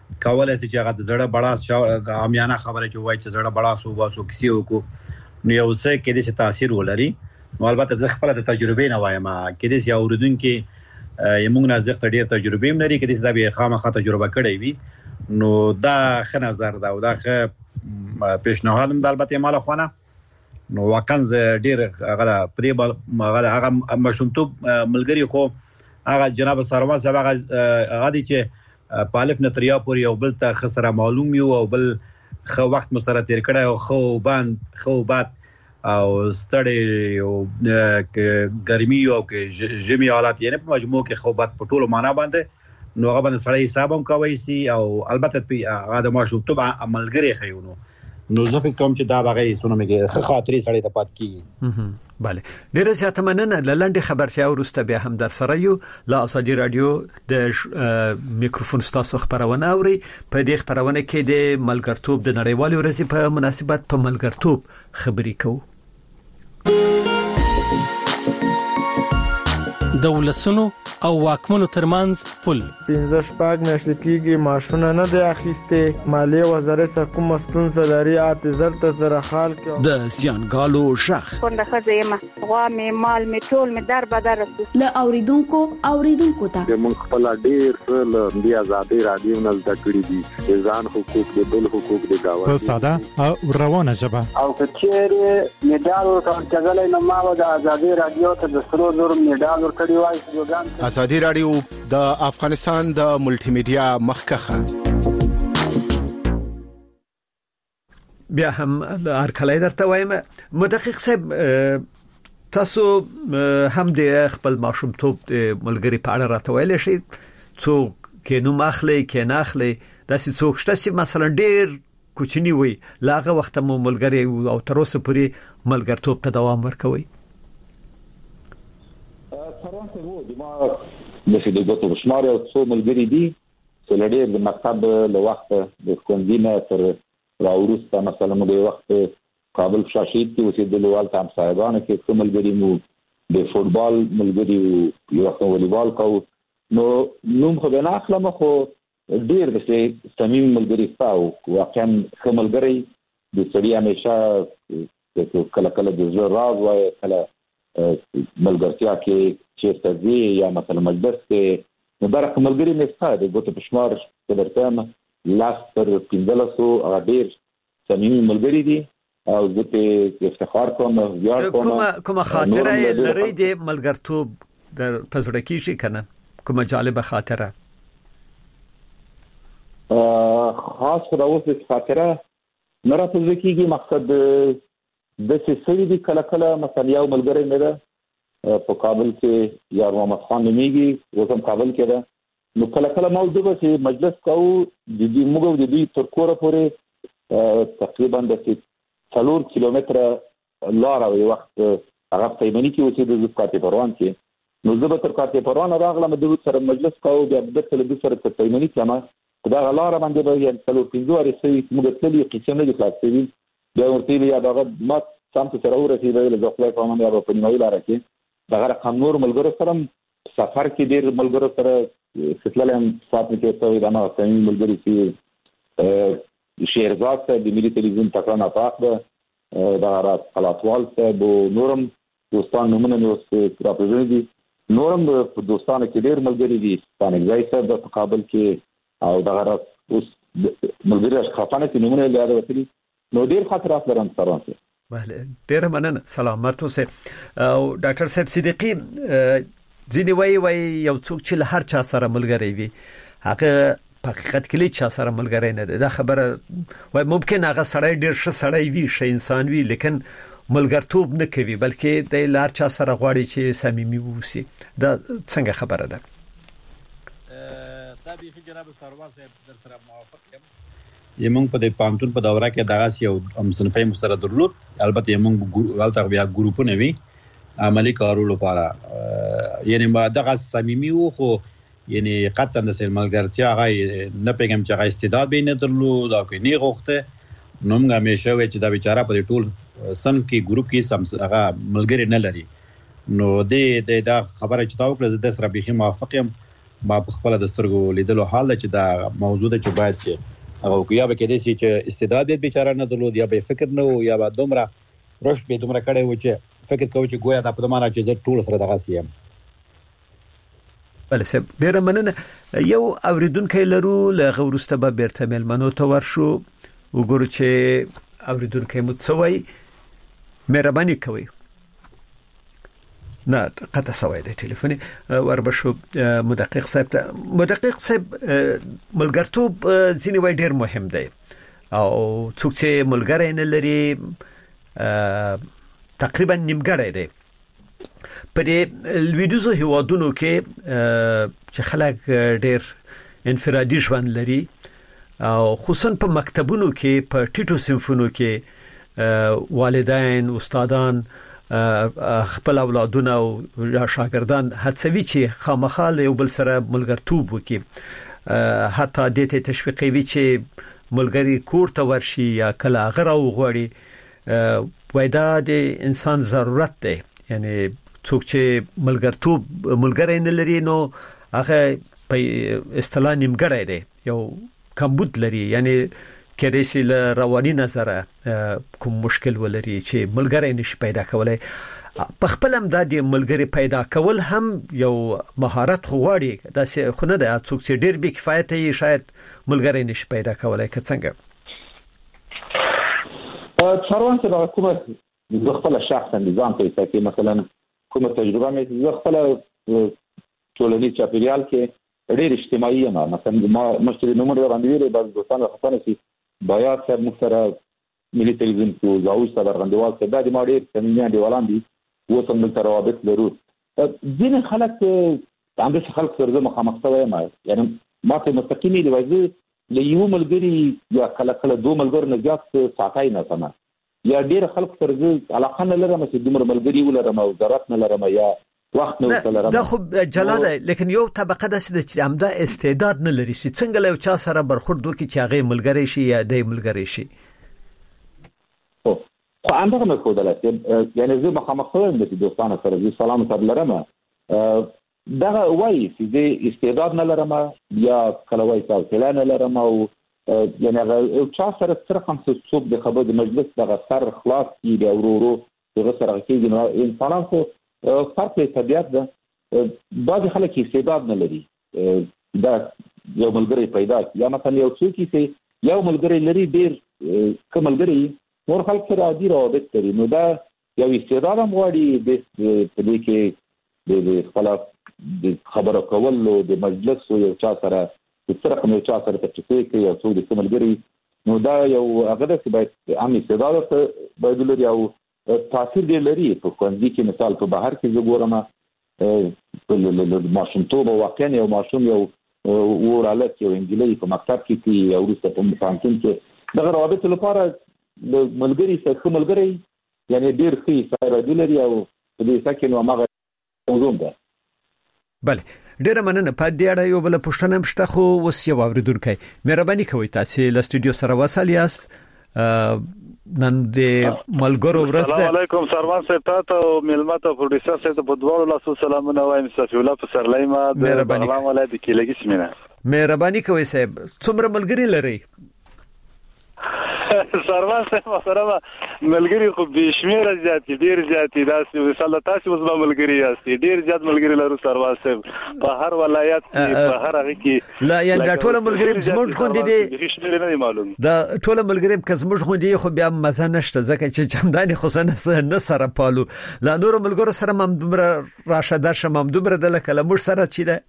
کولای شي چې هغه د زړه بڑا عامیانه خبره چې وایي چې زړه بڑا سو واسو کسی وکړو نو یو څه کې د تاثیر ولري. نو البته زه خپل د تجربې نه وایم کې د یو اوردونکو یمون نه زغ ډیر تجربه هم لري کې د به خامخا تجربه کړی وي نو دا ښه نظر دا او دا ښه پیشنهاد هم د البته مال خوانه نو واکنز ډیر هغه پریبل هغه مشونتوب ملګری خو هغه جناب سروان صاحب هغه هغه دي چې پالف نتریا پور یو بل ته خسره معلوم یو او بل خو وخت مسره تیر کړه او خو باند خو باد او ستړي او ګرمي او کې جمی حالات یې په مجموع کې خو باد په ټولو معنا باندې نو هغه باندې سړی حساب هم کوي سي او البته هغه د ماشوتوب عملګری خيونو نو زه فکر کوم چې دا هغه سونه مګي خاطري سړی ته پات کیږي. بله ډیره زیاته مننه. لاندې خبرتیا ورسته بیا هم در سره یو لا ازادي رادیو د میکروفون ستاسو خبرونه اوري. په دې خبرونه کې د ملګرتوب د نړیوالې ورځې په مناسبت په ملګرتوب خبرې کوو. د ولسونو او واکمنو ترمنځ پل پنځه شپږ میاشتې کېږي ماشونه نه دی اخیسته مالیه وزارت کوم ستونزه لري اته زر ته زره خال کې د سیانګالو شخ څنګه خزیمه غوا می مال می ټول می در بدر له اوریدونکو اوریدونکو ته موږ خپل ډیر له بیا آزادي رادیو نه د کړی دي ځان حقوق د بل حقوق د داوا په ساده او روانه ژبه او کچېره میډال ورته ځګلې نو ما د آزادي رادیو ته د سرو زر میډال ورکړی وای. آزادي رادیو د افغانستان د ملټي میډیا مخکخه بیا هم ارکلای درته وایم مدقق صاحب تاسو هم د خپل ماشومتوب ملګری په اړه راته ویل شي څوک کې نو مخلي کې نه اخلي داسې څوک شته چې مثلا ډیر کوچنی وي لاغه وخت مو ملګری او تر اوسه پورې ملګرتوب ته دوام ورکوي. سروان ته وو د ما د دې ګوتو بشمار او څو ملګری دي چې لړې د مکتب له وخت د کوندینه تر راورسته مثلا د وخت کابل شاشید کې اوسېدل وال تام صاحبانه کې څو ملګری مو د فوتبال ملګری یو وخت والیبال کو نو نوم خو نه اخلم خو ډیر د صمیم ملګری تاو واقعا کوملګری د سړي همیشه کله کله د زړه راز وای کله ملګرتیا کې چې ستاسو یا مثلا مجلس کې مبارک ملګری مې ستاسو د ګوتو پښمار په درته لاس تر پینځلسو اډیر صمیمي ملګری دي او زه په افتخار کوم ویاړ کوم. کومه کومه خاطره لري د ملګرتوب د پزړه کې شي کنه کومه جالبه خاطره خاص خو دا اوس خاطره نه راځي کېږي مقصد د سړي د کله کله مثلا یو ملګری مې ده په کابل کې یا محمد خان نمیږي اوس هم کابل کې ده نو کله کله موضوع به چې مجلس کوو د دې موږ د دې تر کوره پورې تقریبا د څلور کیلومتره لار او وخت هغه په یمني کې اوسېد د کاتې پروان کې نو زه به تر کاتې پروان راغلم د سره مجلس کوو بیا د څه د سره په یمني کې ما دا لار باندې به یې څلور پنځه واري سي موږ تللی قسم نه دي خلاصېږي بیا ورته یا دغه ما سم ته راورسېدل د خپل په منځ او په نیمه لار کې دغه رقم نور ملګرو سره سفر کې ډېر ملګرو سره ستلم سات کې ته دا نو سمي ملګری چې شهرزاد ته د ملي تلویزیون تکرار پاک ده دا رات خلاصوال ته بو نورم دوستان نمونه نو راپېژنې دي نورم دوستانه کې ډېر ملګری دي ستانه ځای ته د کابل کې او دغه رات اوس ملګری اشخاصانه کې نمونه یاد وکړي نو ډېر خاطرات لرم سره. بله ډیر مننه سلامت اوسه. او ډاکټر صاحب صدیقی ځینې وایي وایي یو څوک چې له هر چا سره ملګری وي هغه په حقیقت کې چا سره ملګری نه دی. دا خبره وایي ممکن هغه سړی ډیر ښه سړی وي ښه انسان وي لیکن ملګرتوب نه کوي بلکې د لار چا سره غواړي چې صمیمي ووسی. دا څنګه خبره ده؟ دا به جناب سروان صاحب در سره موافق یم. یمون په د پامتون په دوره کې دغه یو مصنفي مسترد درلود البته یمون غلطه بیا ګروپونه وی عملی کارولو لپاره یعنی ما دغه صمیمي وو خو یعنی قطعا د سلمالګرتیا غي نه پیغام چې غي استعداد به نه درلود او کې نه غوښته نو موږ همیشه وی چې دا بیچاره په ټول سن کې ګروپ کې سم هغه ملګری نه لري نو د دا خبره چې تاسو کړه د سره به موافق یم ما په خپل د سترګو لیدلو حال چې دا موضوع ده چې باید چې هغه یا به کېدې شي چې استعداد یې بیچاره نه درلود یا به فکر نه و یا به دومره رشد به دومره کړی و چې فکر کوي چې گویا دا په معنا چې زه ټول سره دغه سیم. بله سم ډیره مننه. یو اوریدونکو لرو لغه ورسته به بیرته ملمنو ته ورشو وګورو چې اوریدونکو مو څوي مهرباني کوي. نه قطع سوای د ټلیفون وربشو مدقق صاحب ته. مدقق صاحب ملګرتوب ځینې وای ډیر مهم دی او څوک چې ملګری نه لري تقریبا نیمګړی دی. په دې لویدیزو هیوادونو کې چې خلک ډیر انفرادي ژوند لري او خصوصا په مکتبونو کې په ټیټو صنفونو کې والدین استادان خپل اولادونه او شاګردان هڅوي چې خامخاله یو بل سره ملګرتوب وکړي. حتی د دې تشویقوي چې ملګری کور ته ورشي یا کله غره وغوړي. وای دا د انسان ضرورت دی. یعنی څوک چې ملګرتوب ملګری نه لري نو هغه په اصطلاح نیمګړی دی، یو کمبود لري. یعنی کله چې له رواني نظره کوم مشکل ولري چې ملګری نشي پیدا کولای. په خپل هم د ملګری پیدا کول هم یو مهارت غواړي. دا څه خو نه ده څوک چې ډیر بې کفایته یې شاید ملګری نشي پیدا کولای. که څنګه څاروان چې د حکومت د خپل شخصا نظام ته چې مثلا کومه تجربه مې د خپل ټولنیز چاپیریال کې ډیر اجتماعي یم. مثلا ما مشتري نمبر باندې ویل د دوستانو خپل سي باید سر مختره ملي تلویزیون کو زاوی سره غندوال څه د دې ماډي سمینیا دی ولاندې و سم تر روابط لرو. ځین خلک هم د خلک سره مخامخ شوی ما یعنی ما ته مستقیمي دی وایي له یو ملګری یا کله کله دوه ملګر نه زیات ساتای نه سم یا ډیر خلک سره علاقه نه لرم چې دومره ملګری ولرم او ضرورت نه لرم یا وخت نه ولرم. دا خو جلاله لیکن یو طبقه د چې همدا استعداد نه لري چې څنګه له چا سره برخورد وکړي چې هغه ملګری شي یا د ملګری شي. او خو اندغه مې کوله یعنی زه مخامخ شوم د دوستانو سره زه سلام سره لرم دا وایي چې د استعداد نه لرم یا کله وایي چې نه لرم او یعنی هغه چا سره سره کوم څه د خبرو د مجلس دغه سر خلاص کیږي او ورو ورو دغه سره کېږي. نو انسانان خو فرق په طبيعت ده. بعض خلک استعداد نه لري دا یو ملګری پیدا یا مثلا یو څوک چې یو ملګری لري ډیر کوم ملګری نور خلک سره عادي روابط لري. نو دا یو استعداد هم غواړي د دې کې د خپل د خبرو کولو د مجلس او یو چا سره د سره کوم چا سره تفکیک کوي او څو د کوم ملګری. نو دا یو هغه د څه باید عام استعداد ته باید لري او تاثیر دی لري. په کوندي کې مثال په بهر کې زګورم په ماشومتوب واقعا یو ماشوم یو ورالت یو انجلۍ په مکتب کې کې او رسته په مفاهیم کې دغه روابط لپاره د ملګری سره ملګری یعنی ډیر ښه سره دی لري او په دې سکه نو هغه موضوع ده. بله ډیره مننه. په دې اړه یو بل پوښتنه مشته خو وس یو اوریدونکو مهرباني کوي تاسو له سټوډیو سره وصل یاست. نن د ملګرو ورځ ده. السلام علیکم سروان صاحب ته او ملمت او پروډوسر صاحب ته په دوه لاسو سلامونه وایم. صفی الله په سرلای ما د بغلان ولایت کې لګی سیمه. مهرباني کوي صاحب. څومره ملګری لري؟ سروان صاحب سره ملګری خو به شمیره زیات ډیر زیات داسې وساله تاسو اوس به ملګری یاستئ. ډیر زیات ملګری لرو سروان صاحب په هر ولایت کې په هر هغه کې. لا یا دا ټول ملګری زموږ خوندې دي شمیره نه معلوم. دا ټول ملګری که زموږ خوندې خو بیا مزه نشته ځکه چې چندانې خو نه سره پالو. لا نور ملګرو سره هم دومره راشه درشه هم دومره د لکه موږ سره چی ده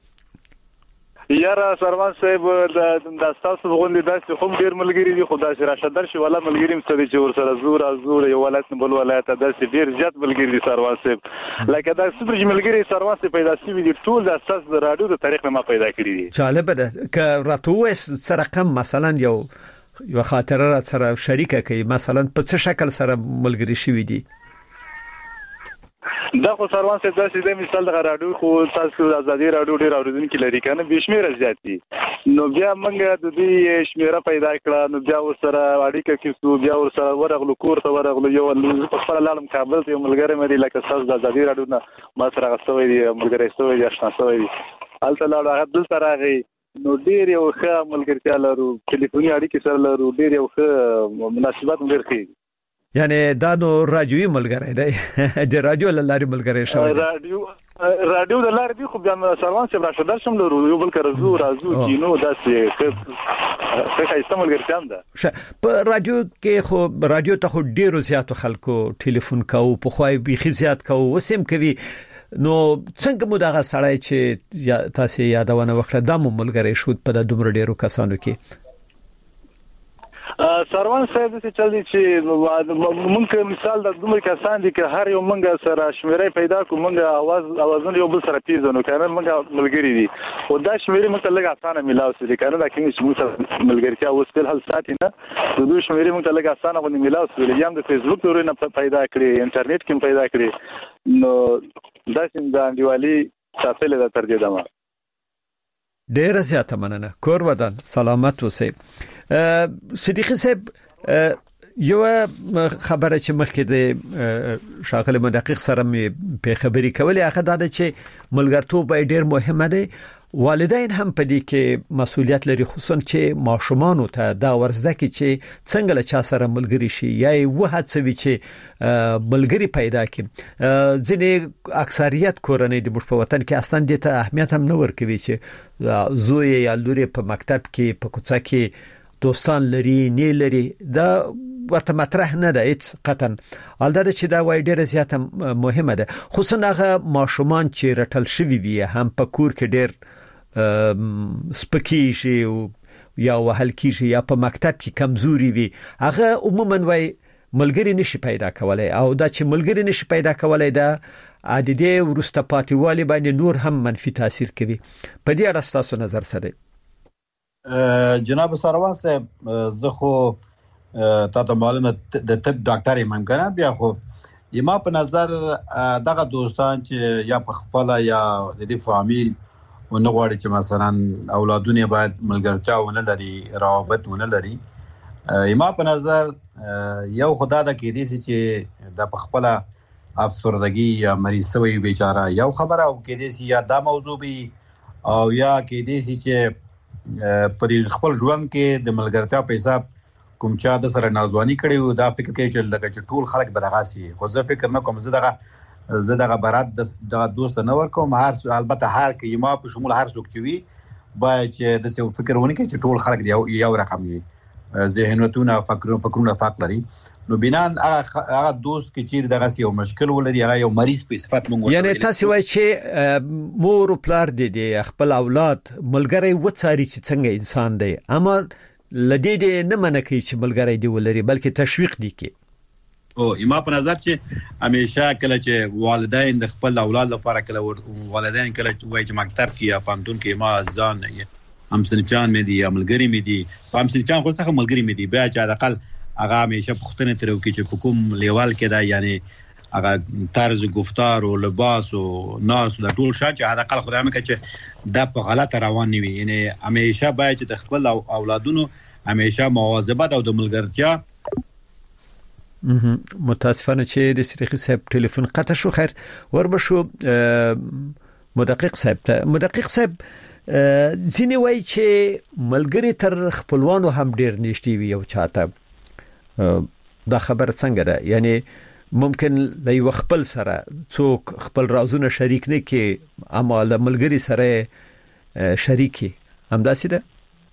یاره سروان صاحب د تاسو غونډې داسې هم ډیر ملګری دي. خو داسې راشه درشي ولا ملګری مستدي چې ور سره زور ازور یو ولایت بل ولایت داسې ډیر زیات ملګری دي سروان صاحب. لکه دا صفر ملګری سروان صاحب پیدا شوی دي ټول د اساس د رادیو د تاریخ نه ما پیدا کړی دي. جالب ده ک راتوې سره کم مثلا یو یو خاطره سره شریکه کوي مثلا په څه شکل سره ملګری شوی دي. دا خو سروان صاحب داسې د مثال د رادیو خو تاسو د ازادي رادیو ډیر اوریدونکو لري کنه به شمیره زیات دي. نو بیا موږ د دې شمیره پیدا کړه نو بیا ورسره اړیکه کیسو بیا ورسره ورغلو کور ته ورغلو یو په خپل لاله کابل ته ملګری مې لکه تاسو د ازادي رادیو نه ما سره غوښتي دي ملګری سوې دي آشنا سوې دي. الته لاړ هغه دلته راغی نو ډیر یو ښه ملګرتیا لرو ټلیفوني اړیکې سره لرو ډیر یو ښه مناسبات ډیر ښه یعنی دا نو رادیوي ملګری دی د رادیو لارې ملګری شوی رادیو رادیو د لارې دی خو بیا سروان صاحب راشدل شم لرو یو بل کرزو رازو کینو داسې ښه ښه استعمال ګرځم ده په رادیو کې خو رادیو ته خو ډیرو زیاتو خلکو ټلیفون کاو په خوای بيخي زیات کاو وسیم کوي نو څنګه مو دغه سړی چې تاسو یادونه وکړه د ملګری شو په د دومره ډیرو کسانو کې سروان صاحب چې چل دي چې مونږ مثال د دومره کسان دي چې هر یو مونږ سره شمیرې پیدا کوو مونږ आवाज اوازونه یو بل سره پیژنو کنه مونږ ملګری دي او دا شمیرې مونږ لږه اسانه ملاو سي کنه دا کې چې مونږ ملګرتیا اوس په حل ساتي نه د دوی شمیرې مونږ لږه اسانه غو ملاو سي یم د فیسبوک ورونه پیدا کړی انټرنیټ کې پیدا کړی نو دا څنګه انډیوالي ساتلې د تر دې دمه ډیر زیاته مننه کور ودان سلامت اوسئ صدیقی صاحب یو خبره چې مخکې د شاغله مدقق سره مې په خبري کولې هغه دا چې ملګرتوب ډیر مهمه دی والدین هم په دې کې مسؤلیت لري خصوصا چې ماشومان ته دا ورزده کې چې څنګه له چا سره ملګری شي یا و هڅوي چې ملګری پیدا کړي ځینې اکثریت کورنۍ د مش په وطن کې اصلا د ته اهمیت هم نه ورکوي چې زوی یا لوري په مکتب کې په کوڅه کې دوستان لري نه لري دا ورته مطرح نه ده هیڅ قطعا البته چې دا وای ډیره زیاته مهمه ده خصوصا هغه ماشومان چې رټل شوی وي هم په کور کې ډیر سپکی شي یا وهل کیږي یا په مکتب کې کمزوري وي هغه عموما وای ملګری نشي پیدا کولای او دا چې ملګری نشي پیدا کولای دا عادي ورسته پاتېوالی باندې نور هم منفي تاثیر کوي په دې اړه تاسو نظر سره جناب سروان صاحب زه خو تا ته معلومه د طب ډاکټر یم کنه بیا خو یما په نظر دغه دوستان چې یا په خپل یا د دې فامیل ونغواړي چې مثلا اولادونه باید ملګرتیا ونه لري روابط ونه لري یما په نظر یو خدا د کې دي چې د په خپل افسردګي یا مریض سوی بیچاره یو خبره او کې دي یا دا موضوع بي او یا کې دي چې پر خپل ژوند کې د ملګرتیا په حساب کوم چا د سره نازوانی کړي دا فکر کوي چې لکه چې ټول خلک بدغاسي خو زه فکر نه کوم زه دغه زه دغه برات د دوست نه ورکوم هر البته هر کې ما په شمول هر څوک چوي باید چې د څه فکر ونه کوي چې ټول خلک دی یو رقم وي ذهنونه فکرونه فکرونه فرق لري نو بنان هغه دوست کې چیر دغه یو مشکل ولري هغه یو مریض په صفت مونږ یعنی تاسو وایي چې مور او پلار دي خپل اولاد ملګری وڅاري چې څنګه انسان دی اما لدې دې نه منکې چې ملګری دی ولري بلکې تشویق دی کې او ایما په نظر چې همیشه کله چې والدین د خپل اولاد لپاره کله والدین کله چې وایي چې مکتب کې یا پانتون کې ما ځان همسنجان مې دي عملګری مې دي همسنجان خو څنګه ملګری مې دي بیا چې اقل هغه همیشه پختنه ترو کې چې کوم لیوال کې دا یعنی هغه طرز گفتار او لباس او ناس د ټول شات چې هغه خدای مې کې چې د په غلطه روان نیوي یعنی همیشه باید چې د خپل اولادونو همیشه مواظبت او د ملګرتیا متاسفانه چې د صدیقی صاحب ټلیفون قطع شو خیر وربشو مدقق صاحب ته مدقق صاحب ځینې وایي چې ملګری تر خپلوانو هم ډیر نږدې وي او چاته دا خبر څنګه ده یعنی ممکن لای خپل سره څوک خپل رازونه شریک نه کې اما له ملګری سره شریکي همداسې ده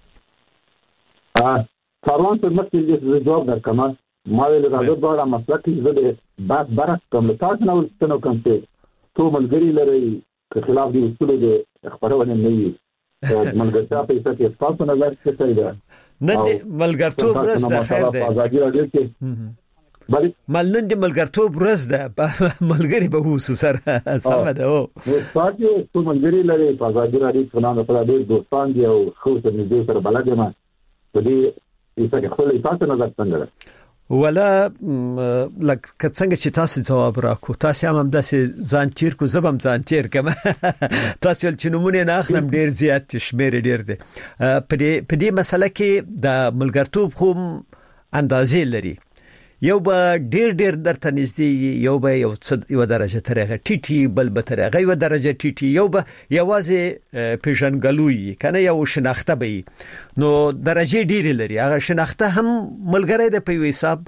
ا سروان په مخکې د جواب درکم ما ویل راځه دا مسله کې زه بعد برک کوم تاسو نو څنګه کوم چې تو ملګری لري که خلاف دي اصول دي خبرونه نه وي ملګرتیا په څه کې تاسو نظر څه کوي دا نه ملګرتوب ورسته خیر ده بلې ملنن دي ملګرتوب ورسته ملګری به وسو سره سم ده او تاسو څو ملګری لري په ځای راځي څنګه په دې دوستان دي او خو څه دې سره بلګه ما په دې څه خپل تاسو نظر څنګه ولا لکه څنګه چې تاسو جواب راکو تاسو هم داسې ځان تیر کو زبم ځان تیر کما تاسو چې نمونه نه اخلم ډیر زیات شمیر ډیر دي په دې په دې مسله کې د ملګرتوب خو اندازې لري یو به ډیر ډیر درته نږدې یو به یو یو درجه ترغه ټیټي بل به ترغه یو درجه ټیټي یو به یوازې پیژنګلوي کنه یو شناخته به نو درجه ډیر لري هغه شناخته هم ملګری د په حساب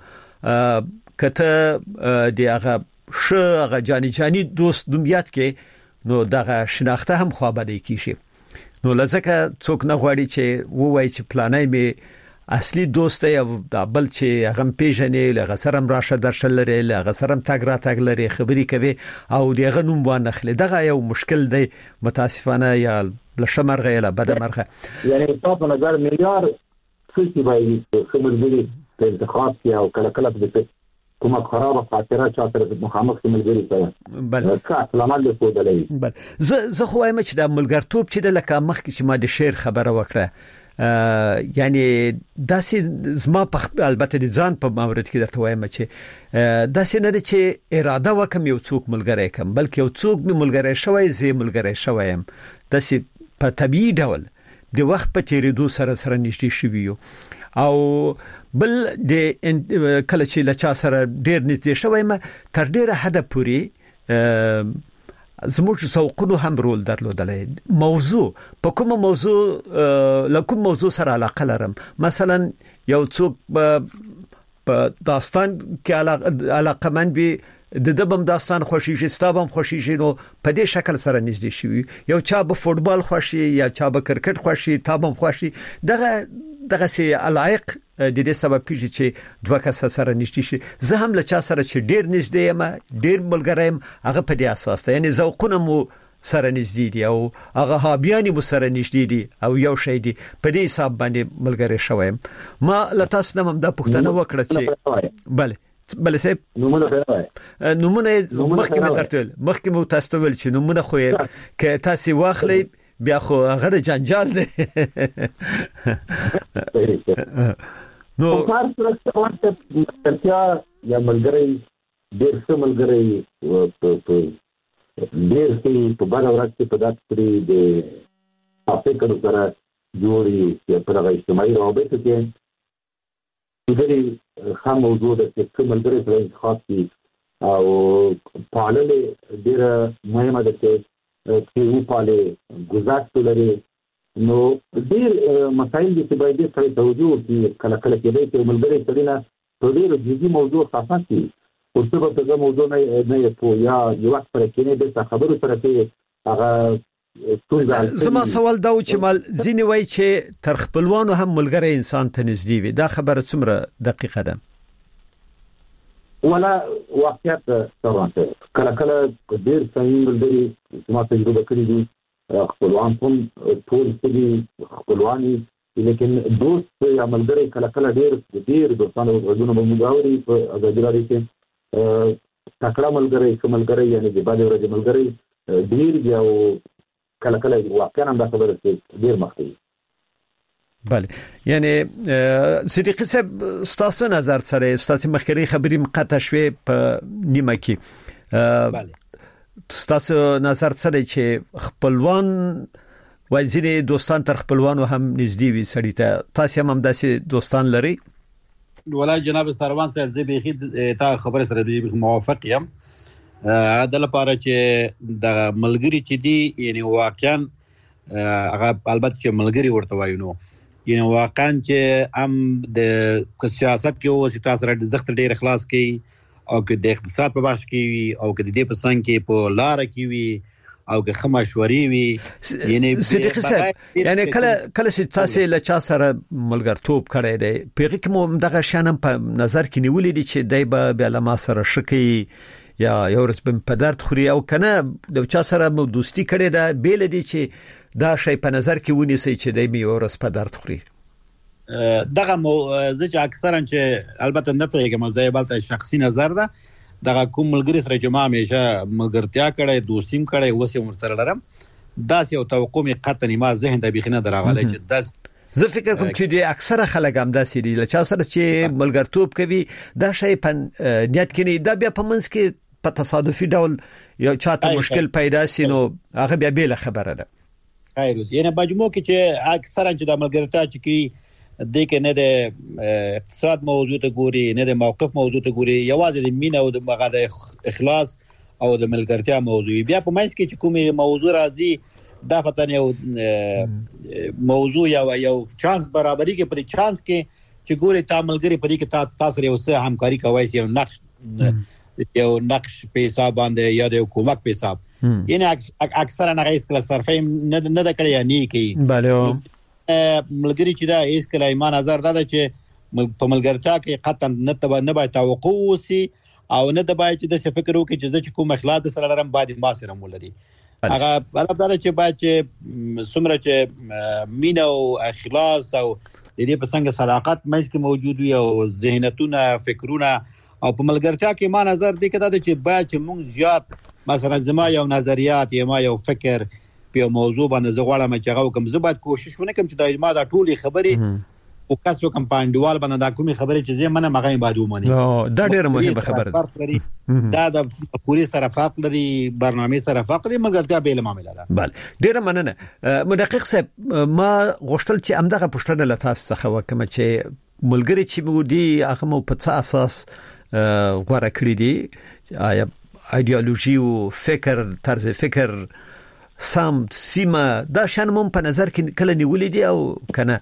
کته دی هغه ش هغه جاني جاني دوست دمیات کې نو دغه شناخته هم خو به دی کیږي نو لزکه څوک نه غواړي چې ووایي چې پلانای می اصلي دوست یا د بل چې هغه پیژنې لغه سرم راشه درشل لري لغه سرم تاګ را تاګ لري خبري کوي او دغه نوم باندې خله دغه یو مشکل دی متاسفانه یا لشمرغه یا بدمرغه یعنی په نظر معیار څه چې وایي خبرګي په انتخاب کې او کله کله په کومه خرابه خاطره چا سره مخامخ ملګری سره بل څه علامات له کو دلې بل زه زه خو وایم چې د ملګرتوب چې د لکه مخ کې چې ما د شعر خبره وکړه یعنی داسې زما په البته د ځان په مورد کې درته وایم چې داسې نه دي چې اراده وکم یو څوک ملګری کم بلکې یو څوک می ملګری شوی زی ملګری شویم داسې په طبيعي ډول د وخت په تیریدو سره سره نشتی شوی یو او بل د کله چې لچا سره ډیر نږدې شوی ما تر ډیره حد پوري زموږ ذوقونو هم رول درلودلې موضوع په کومه موضوع لکه موضوع سره علاقه لرم مثلا یو څوک په داستان کې علاقه من به د دبم داستان خوشیږي ستابم خوشیږي نو په دې شکل سره نږدې شي یو چا به فوتبال خوشي یا چا به کرکټ خوشي تابم خوشي دغه دغه سي علایق د دې سبب پیږي چې دوه کس سره نږدې شي زه هم له چا سره چې ډیر نږدې یم ډیر ملګریم هغه په دې اساس ته یعنی ذوقونه مو سره نږدې دي او هغه هابياني مو سره نږدې دي او یو شی دي په دې حساب باندې ملګری شوم ما لتاس نمم د پښتنه وکړه چې bale بل سه نمونه راوي نمونه مخکې مې درته مخکې مو تاسو ول چې نمونه خو کې تاسو واخلې بیا خو هغه جنجال دی نو کار سره څه ترتیا یا ملګری ډېر څه ملګری په ډېر څه په بل ورځ کې په داسې د افکار سره جوړي چې په هغه اجتماعي روابط کې دغه خام موضوع د څه ملګری سره انتخاب کی او پاللې ډېر مهمه ده چې چې و پاله گذاشت لري نو ډېر مسائل چې باید سره توجه کی کله کله کې د ملګری سره نه ډېر جدي موضوع خاصه کی او څه په دغه موضوع نه نه په یا یو وخت پر کې نه د خبرو سره کې هغه زما سوال دا و چې مال ځینې وای چې تر خپلوانو هم ملګری انسان ته نږدې وي دا خبره څومره دقیقه ده ولا واقعیت طبعا کله کله ډیر څنګه ملګری چې ما تجربه کړې دي خپلوان هم ټول دي خپلواني لیکن دوست یا ملګری کله کله ډیر ډیر دوستانو غوډونه مونږاوري په ازادګاری کې تکړه ملګری کوملګری یعنی د باندې ورځ ملګری ډیر یو کله کله واقعا هم دا خبره چې ډیر مخکې بله یعنی صدیقی صاحب ستاسو نظر سره ستاسو مخکري خبري مقطع شوي په نیمه کې بله ستاسو نظر سره چې خپلوان وایي دوستان تر خپلوانو هم نږدې وي سړی ته تاسو هم داسې دوستان لري ولا جناب سروان صاحب زه به تا خبره سره موافق یم د لپاره چې د ملګری چې دی یعنی واقعا هغه البته چې ملګری ورته وایي نو یعنی واقعا چې ام د سیاست کې او تاسو سره د زخت ډیر اخلاص کوي او کې د اقتصاد په بحث کې او کې د دې په څنګه کې په لار کې وي او کې خمشوري وي یعنی صدیق صاحب یعنی کله کله چې تاسو له چا سره ملګرتوب کړی دی پیغه کې مو دغه شانم په نظر کې نیولې دي چې دای به بیا لما سره شکی یا یو ورځ په پدارت خوري او کنه د چا سره مو دوستی کړی دا بیل دي چې دا شی په نظر کې ونیسي چې دای می ورځ پدارت خوري دغه مو زه اکثرا چې البته نه پیګم دا بلته شخصي نظر ده دغه کوم ملګری سره چې ما همیشه ملګرتیا کړی دوستیم کړی وسه ور سره لرم دا یو توقع می قطن ما ذهن ته بخینه دراغله چې دا زه فکر کوم چې د اکثره خلک هم داسې دي لکه سره چې ملګرتوب کوي دا شی په نیت کې دا بیا په منځ کې په تصادفي ډول یو چاته مشکل پیدا شي نو هغه بیا بیل خبره ده خیر یعنی مجموع کې چې اکثرا چې د ملګرتیا چې کی د کې نه د اقتصاد موضوع ته ګوري نه د موقف موضوع ته ګوري یوازې د مینه او د مغاد اخلاص او د ملګرتیا موضوع بیا په مېس کې چې کومه موضوع راځي دا فتن یو موضوع یا یو چانس برابرۍ کې په چانس کې چې ګوري تا ملګری په دې کې تاسو یو څه همکاري کوي یو نقش یو نقش په حساب باندې یا د حکومت په حساب یعنی اکثره نه غیس کله صرفه نه نه د کړی یا نه کوي bale ملګری چې دا هیڅ کله ایمان نظر دا چې په ملګرتیا کې قطعا نه تبع نه باید توقع وسی او نه د باید چې د فکر وکړي چې د کوم اخلاق سره لرم باید ما سره مولري هغه بل دا چې باید چې سمره چې مینه او اخلاص او د دې په څنګه صداقت مېز کې موجود وي او ذهنیتونه فکرونه او په ملګرتیا کې ما نظر دی کده چې باید چې موږ زیات مثلا زما یو نظریات یا ما یو فکر په موضوع باندې زغواړم چې هغه کوم زه باید کوشش ونکم چې د ما د ټولي خبرې او کاسو کمپاینډوال باندې دا کومي خبرې چې زه منه مغه باید ومني نو دا ډیره مهمه خبره ده دا د پوری سره فرق لري برنامه سره فرق لري مګر دا به معاملې ده bale ډیره مننه مدقق صاحب ما غوښتل چې امدغه پښتنه لتاس څخه وکم چې ملګری چې مو دي هغه مو په څه اساس غوړه کړی دي آیا ایدئولوژي او فکر طرز فکر سم سیمه دا شان مون په نظر کې کله نیولې دي او کنه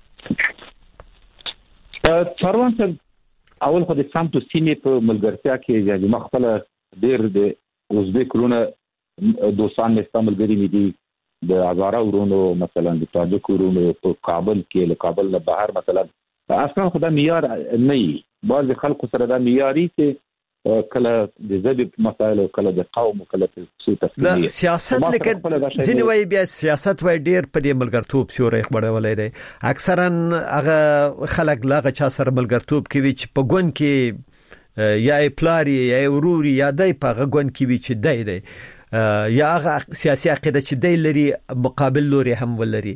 څاروان سره اول خو د سم تو سیمه په ملګرتیا کې یعنی مخفل ډیر د اوزبیک رونه دوستان استعمال غړي دي د هزاره ورونو مثلا د تاجک ورونو په کابل کې له کابل نه بهر مثلا اصلا خدای معیار نه بعض خلکو سره دا معیاري چې کله د ذهب مسائل او کله د قوم او کله د تفصیل سیاست لکه ځینې وایي بیا سیاست وای ډیر په دې ملګرتوب سیوري خبرولای دی اکثرا هغه خلک لاغه چا سره ملګرتوب کوي چې په ګون کې یا پلاری یا وروري یا دای په غون کې وی چې دای دی یا هغه سیاسي عقیده چې دای لري مقابل لوري هم ولري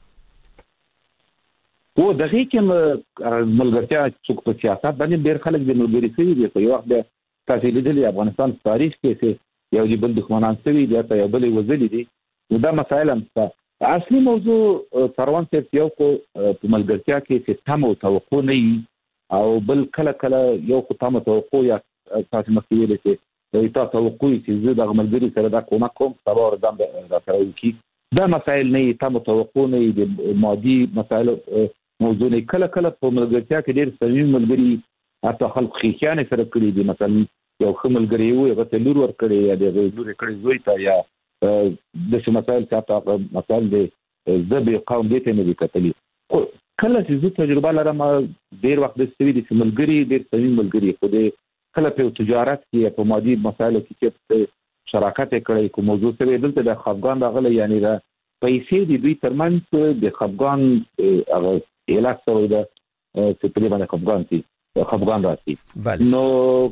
و دغه کې ملګرتیا څوک په سیاست باندې ډیر خلک د ملګری سوي دي په یو وخت د تاسو لیدلې افغانستان تاریخ کې چې یو د بل دښمنان سوي دي ته یو بل وزلي دي دا مسائل هم اصلي موضوع ثروان صاحب یو کو په ملګرتیا کې چې تم او توقع نه او بل کله کله یو کو تم توقع یا تاسو مخکې ویل چې دا توقع چې زه د ملګری سره دا کومه کوم سبا ورځم دا سره وکي دا مسائل نه تم توقع نه د مادي مسائل موضوع نه کله کله په ملګرتیا کې ډېر صمیمي ملګری اته خلک خيخانه سره کړی دي مثلا یو خملګری یو هغه ته لور ور کړی یا د لور کړی زوی ته یا د څه مسائل څخه مسائل د ذبی قوم دې ته نه دي کتلی کله چې زه تجربه لرم ډېر وخت د سوي دي ملګری ډېر صمیمي ملګری خو دې کله په تجارت کې په مادي مسایلو کې چې شراکت کړی کوم موضوع سره دلته د خفغان راغله یعنی دا پیسې د دوی ترمنځ د خفغان هغه علاج سوی ده چې په دې باندې خفغان دي خفغان راځي نو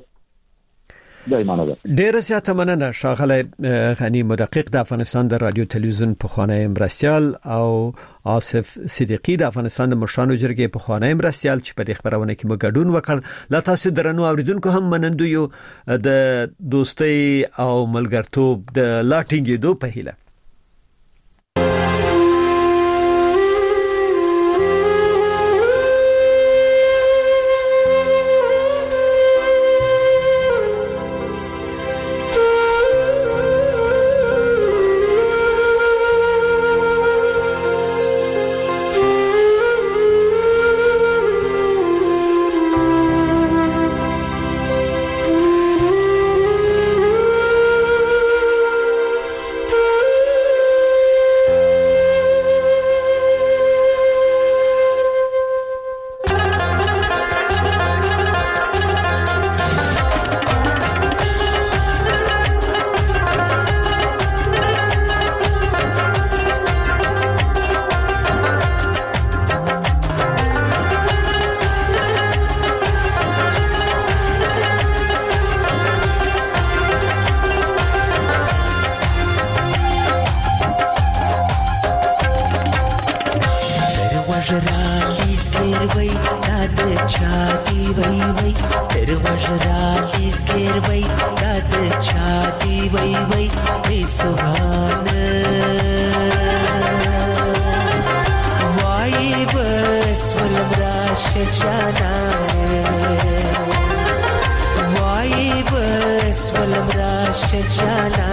دایمانه ده ډیر زیاته مننه شاغله غنی مدقق د افغانستان د رادیو تلویزیون په خانه مرستيال او آصف صدیقی د افغانستان د مشرانو جرګې په خانه مرستيال چې په دې خبرونه کې مګډون وکړ لا تاسو درنو اوریدونکو هم منندو یو د دوستي او ملګرتوب د لاټینګې دو په هیله Why bus जाना why bus वलम राश जाना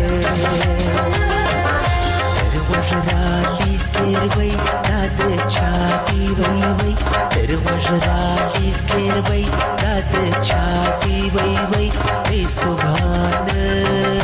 वजरातीस केरवई दाद छाती वई वई तेर वजरातीस केरवई दाद छाती वई वई ए सुभान